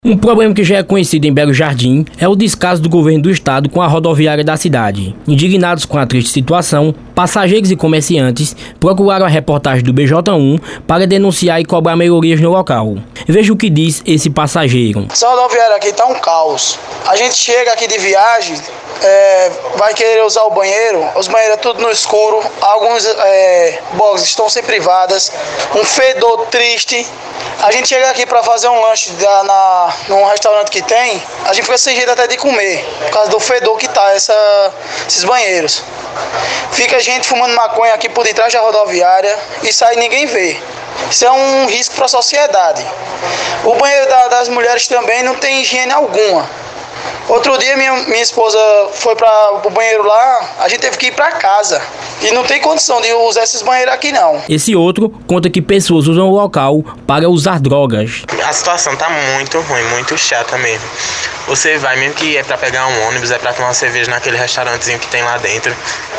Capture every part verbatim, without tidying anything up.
Um problema que já é conhecido em Belo Jardim é o descaso do governo do estado com a rodoviária da cidade. Indignados com a triste situação, passageiros e comerciantes procuraram a reportagem do B J um para denunciar e cobrar melhorias no local. Veja o que diz esse passageiro. Essa rodoviária aqui tá um caos. A gente chega aqui de viagem, é, vai querer usar o banheiro, os banheiros é tudo no escuro, alguns é, boxes estão sem privadas, um fedor triste. A gente chega aqui para fazer um lanche da, na, num restaurante que tem, a gente fica sem jeito até de comer, por causa do fedor que tá essa, esses banheiros. Fica a gente fumando maconha aqui por detrás da rodoviária e sai ninguém vê. Isso é um risco para a sociedade. O banheiro da, das mulheres também não tem higiene alguma. Outro dia minha, minha esposa foi para o banheiro lá, a gente teve que ir para casa. E não tem condição de usar esses banheiros aqui não. Esse outro conta que pessoas usam o local para usar drogas. A situação tá muito ruim, muito chata mesmo. Você vai, mesmo que é para pegar um ônibus, é para tomar uma cerveja naquele restaurantezinho que tem lá dentro.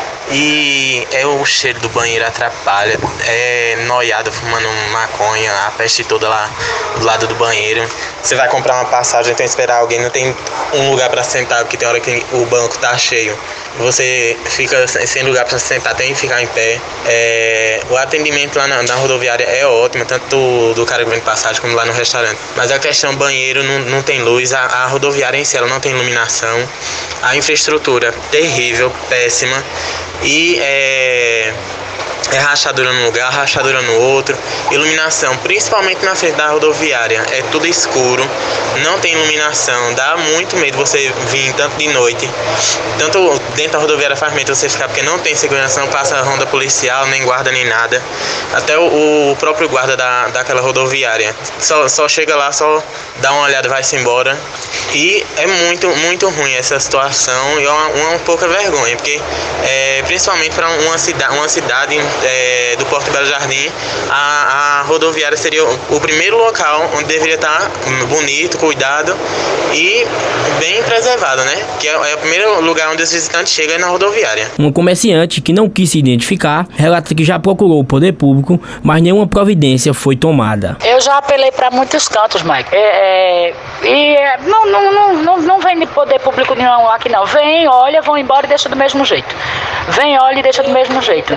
E é o cheiro do banheiro atrapalha, é noiado fumando maconha, a peste toda lá do lado do banheiro. Você vai comprar uma passagem, tem que esperar alguém, não tem um lugar para sentar, porque tem hora que o banco tá cheio. Você fica sem lugar para sentar, tem que ficar em pé. É, o atendimento lá na, na rodoviária é ótimo, tanto do, do cara que vende passagem como lá no restaurante. Mas a questão banheiro não, não tem luz, a, a rodoviária em si ela não tem iluminação, a infraestrutura terrível, péssima. E é, é rachadura num lugar, rachadura no outro, iluminação, principalmente na frente da rodoviária, é tudo escuro, não tem iluminação, dá muito medo você vir tanto de noite, tanto dentro da rodoviária faz medo você ficar, porque não tem segurança, não passa ronda policial, nem guarda, nem nada, até o, o próprio guarda da, daquela rodoviária, só, só chega lá, só dá uma olhada e vai-se embora. E é muito, muito ruim essa situação e é uma, uma pouca vergonha, porque é, principalmente para uma, cida, uma cidade é, do Porto de Belo Jardim, a, a rodoviária seria o, o primeiro local onde deveria estar bonito, cuidado e bem preservado, né? Que é, é o primeiro lugar onde os visitantes chegam é na rodoviária. Um comerciante que não quis se identificar relata que já procurou o poder público, mas nenhuma providência foi tomada. Eu já apelei para muitos cantos, Mike. É, é, e é, não, não, não, não, não vem de poder público nenhum aqui não. Vem, olha, vão embora e deixa do mesmo jeito. Vem, olha e deixa do mesmo jeito.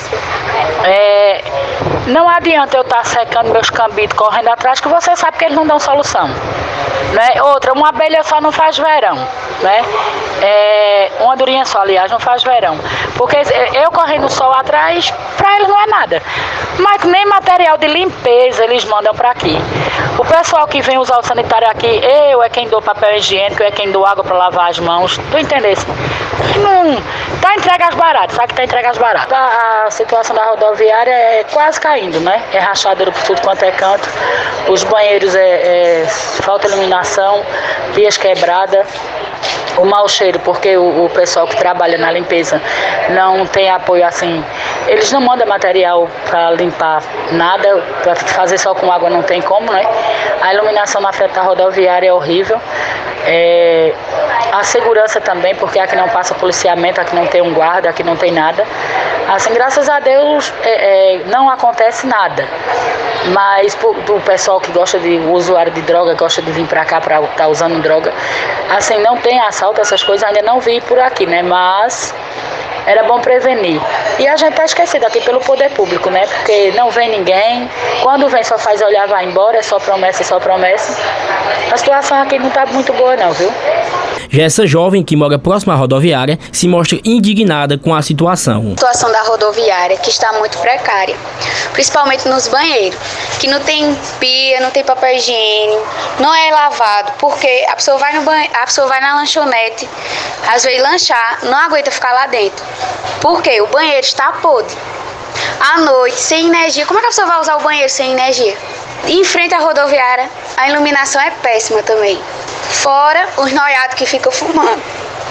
É, não adianta eu estar secando meus cambitos correndo atrás, que você sabe que eles não dão solução. Né? Outra, uma abelha só não faz verão. Né? É, uma durinha só, aliás, não faz verão. Porque eu correndo no sol atrás, para eles não é nada. Mas nem material de limpeza eles mandam para aqui. O pessoal que vem usar o sanitário aqui, eu é quem dou papel higiênico, eu é quem dou água para lavar as mãos. Tu entendesse? Não, tá entregue às baratas, sabe que tá entregue às baratas. A, a situação da rodoviária é quase caindo, né? É rachadura por tudo quanto é canto. Os banheiros é, é falta iluminação, vias quebradas. O mau cheiro, porque o, o pessoal que trabalha na limpeza não tem apoio assim. Eles não mandam material para limpar nada, para fazer só com água não tem como, né? A iluminação na frente da rodoviária é horrível. É, a segurança também, porque aqui não passa policiamento, aqui não tem um guarda, aqui não tem nada. Assim, graças a Deus, é, é, não acontece nada. Mas o pessoal que gosta de, o usuário de droga, gosta de vir para cá para estar tá usando droga, assim, não tem assalto, essas coisas, ainda não vi por aqui, né? Mas era bom prevenir. E a gente tá esquecido aqui pelo poder público, né? Porque não vem ninguém. Quando vem só faz olhar, vai embora, é só promessa, é só promessa. A situação aqui não tá muito boa não, viu? Já essa jovem que mora próxima à rodoviária se mostra indignada com a situação. A situação da rodoviária que está muito precária, principalmente nos banheiros, que não tem pia, não tem papel higiênico, não é lavado, porque a pessoa vai no banho, a pessoa vai na lanchonete, às vezes lanchar, não aguenta ficar lá dentro. Por quê? O banheiro está podre. À noite, sem energia, como é que a pessoa vai usar o banheiro sem energia? Em frente à rodoviária, a iluminação é péssima também. Fora os noiados que ficam fumando.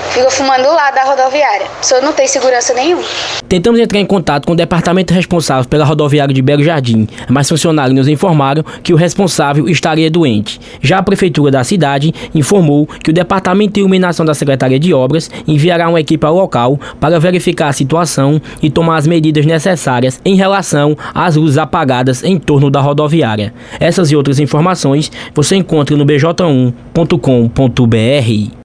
fica fumando do lado da rodoviária. A pessoa não tem segurança nenhuma. Tentamos entrar em contato com o departamento responsável pela rodoviária de Belo Jardim, mas funcionários nos informaram que o responsável estaria doente. Já a prefeitura da cidade informou que o departamento de iluminação da Secretaria de Obras enviará uma equipe ao local para verificar a situação e tomar as medidas necessárias em relação às luzes apagadas em torno da rodoviária. Essas e outras informações você encontra no b j um ponto com ponto b r.